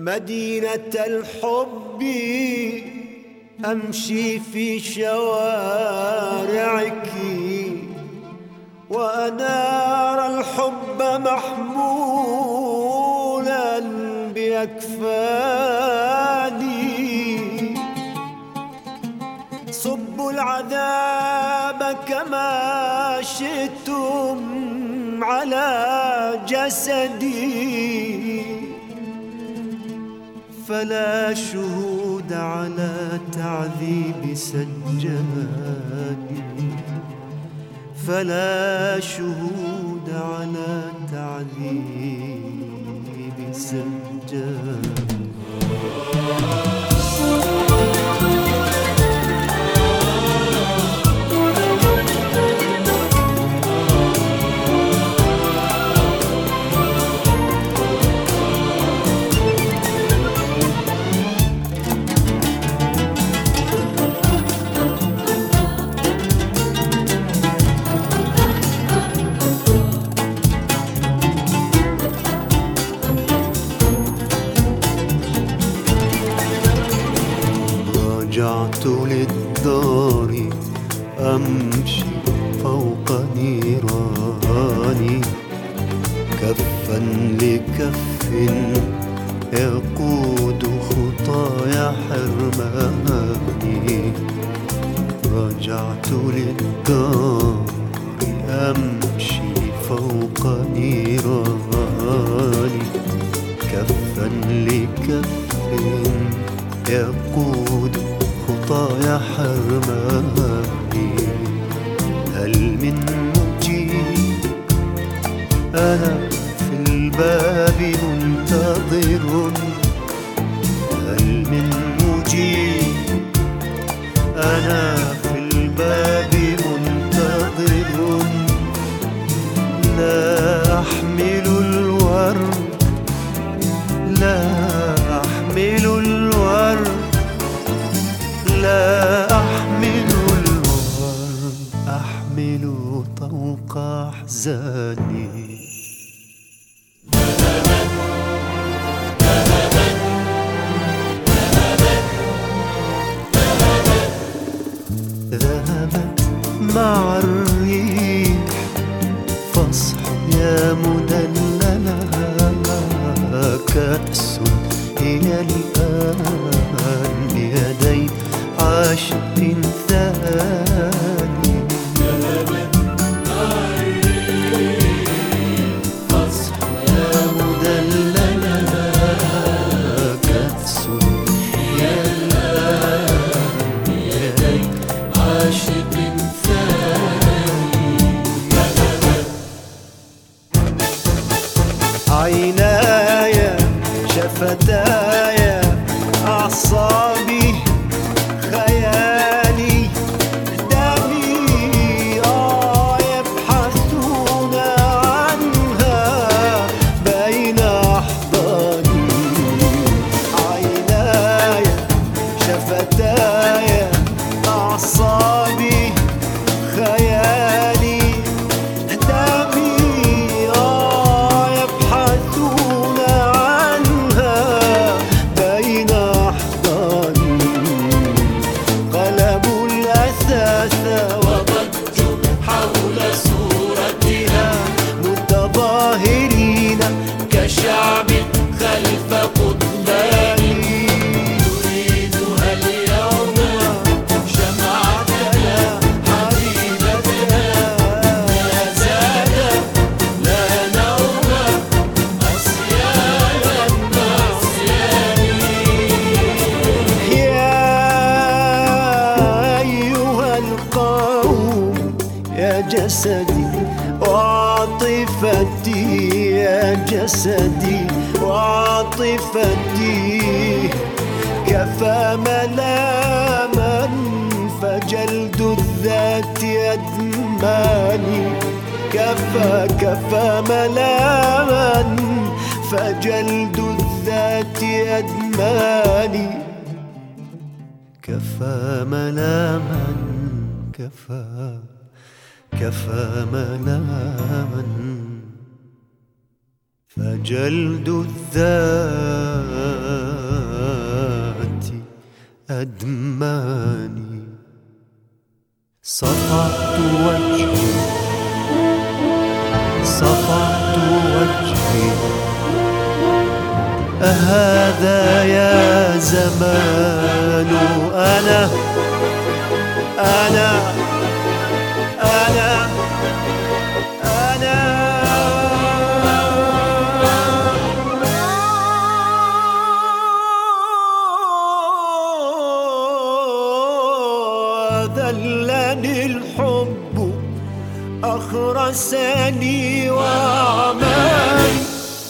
مدينة الحب أمشي في شوارعك وأنار الحب محمولا بأكفاني. صبوا العذاب كما شئتم على جسدي، فلا شهود على تعذيب سجاني، فلا شهود على تعذيب سجاني. رجعت للدار أمشي فوق نيراني، كفا لكف يقود خطايا حرماني. رجعت للدار أمشي فوق نيراني، كفا لكف يقود خطايا حرماني. هل من مجيب؟ أنا في الباب منتظر. هل من مجيب؟ أنا في الباب منتظر. لا أحمل الورد، لا أحمل الورد، لا أحمل الورد، أحمل طوق أحزاني. ذهبت مع الريح فاصح يا مدللة، كأس هي الآن بيدي عاشق ثاني. ذهبت مع الريح فاصح يا مدللة، كأس هي الآن بيدي عاشق ثاني. عيناي شفتاي أعصابي خيالي دمي يبحثون عنها بين أحضاني. عيناي شفتاي أعصابي خيالي دمي يبحثون عنها بين أحضاني. قلبوا الأثاث وضجوا حول صورتها متظاهرين كشعب خلف قضباني. نريدها اليوم شمعتنا حبيبتنا، لا زاد لا نوم عصيانا عصياني. يا أيها القوم يا جسدي وعاطفتي، يا جسدي وعاطفتي، كفى ملاما فجلد الذات يدماني. كفى ملاما فجلد الذات يدماني. كفى ملاما، كفى ملاما فجلد الذات أدماني. صفعت وجهي صفعت وجهي، أهذا يا زمان أنا أنا أنا أنا ذلني الحب أخرسني وأعماني.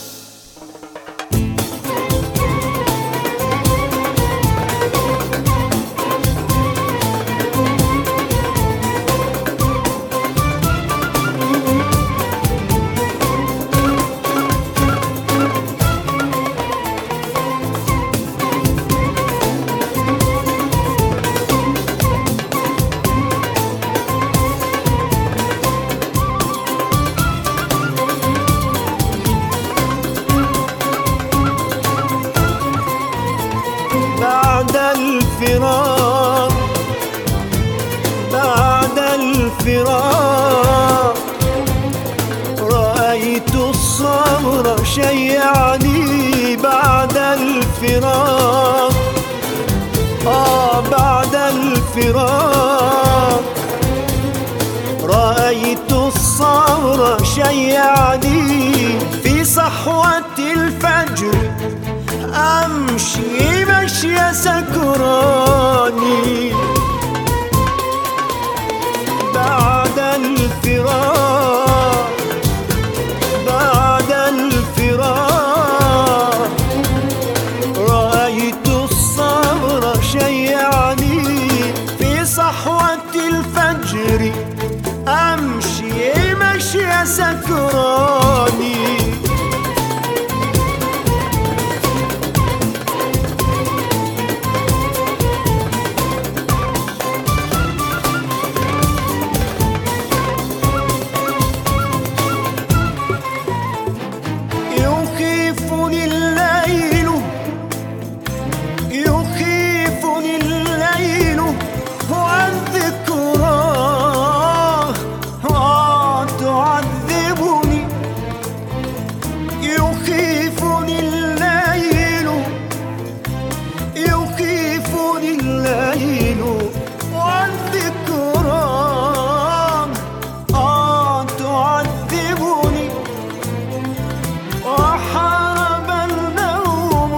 بعد الفراق بعد الفراق رأيت الصبر شيعني. بعد الفراق بعد الفراق رأيت الصبر شيعني. في صحوة الفجر أمشي مشي سكراني. بعد الفراق بعد الفراق رأيت الصبر شيعني. في صحوة الفجر أمشي مشي سكراني. يخيفني الليل يخيفني الليل والذكرى تعذبني. يخيفني الليل يخيفني الليل والذكرى تعذبني. وحارب النوم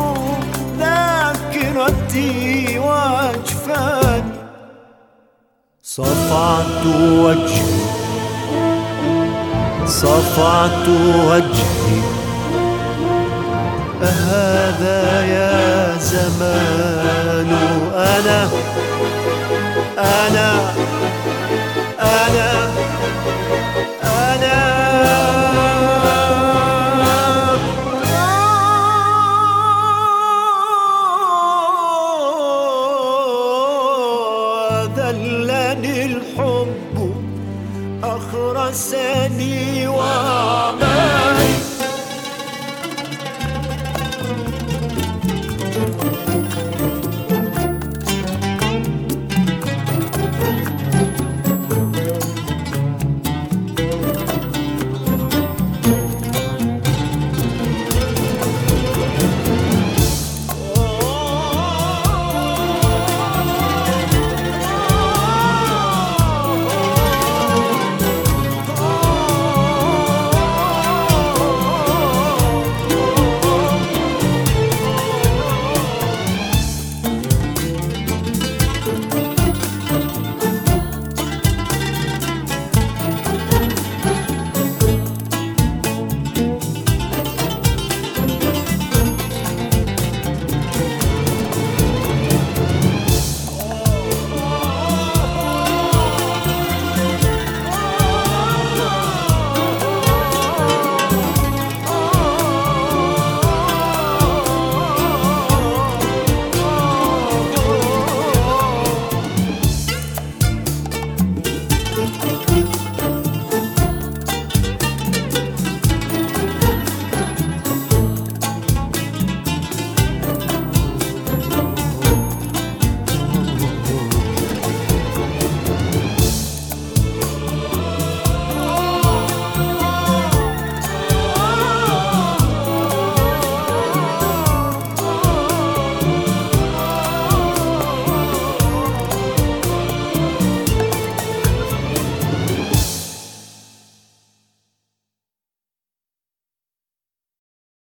ذاكرتي وأجفاني. صفعت وجهي صفعت وجهي، أهذا يا زمان أنا أنا أنا أنا ذلني الحب أخرسني وأعماني.